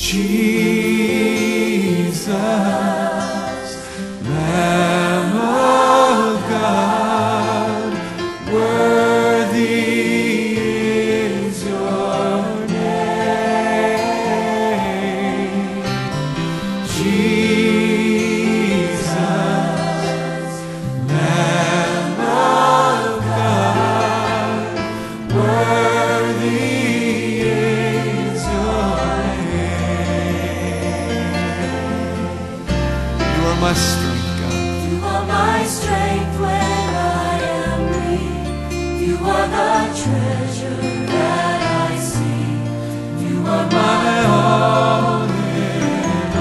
Jesus, Lamb of God, worthy is your name. Jesus, Lamb of God, worthy is your name. You are my strength, God. You are my strength when I am weak. You are the treasure that I see. You are my all in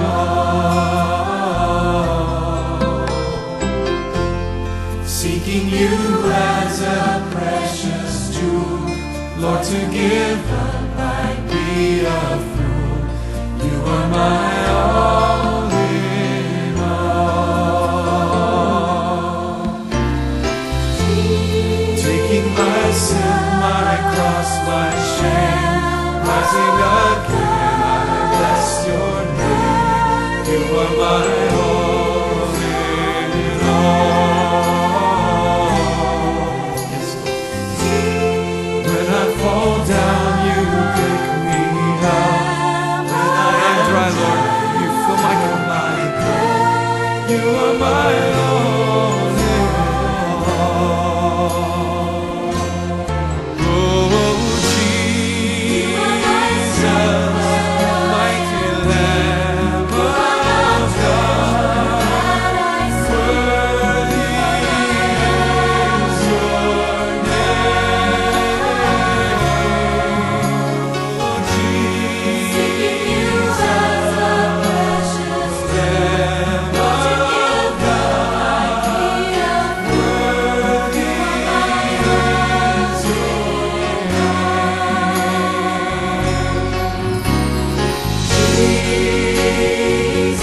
all. Seeking you as a precious jewel, Lord, to give up I'd be a fool. You are my all in all. Taking my sin, my cross, my shame, rising again, I bless your name. You are my all in all. Yes, Lord. When I fall down, you pick me up. When I am dry, Lord, you fill my cup. You are my all in all. Oh, Jesus, mighty Lamb of God, worthy is your name. Oh, Jesus, Lamb of God, worthy is Jesus,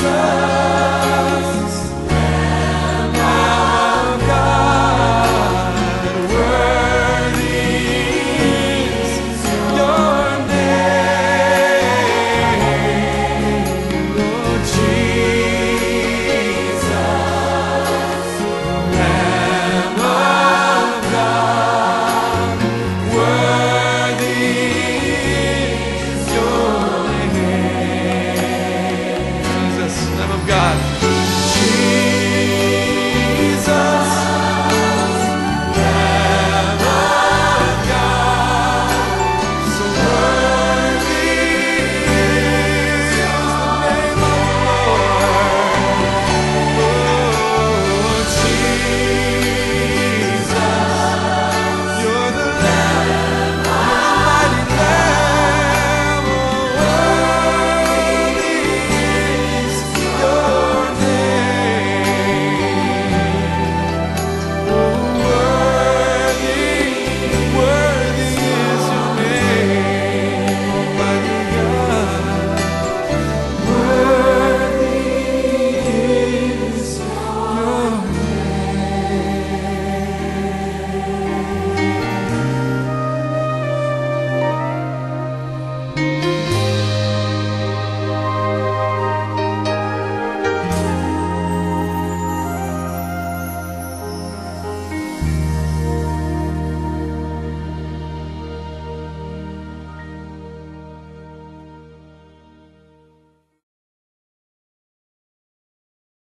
Lamb of God, worthy is your name. Oh, Jesus, Lamb of God, worthy is your name. Jesus, Lamb of God. Jesus, Lamb of God, so worthy is the name of the Lord. Oh, Jesus, you're the Lamb, mighty Lamb. Oh, worthy is your name. Oh, worthy is your name, Almighty God. Worthy is your name.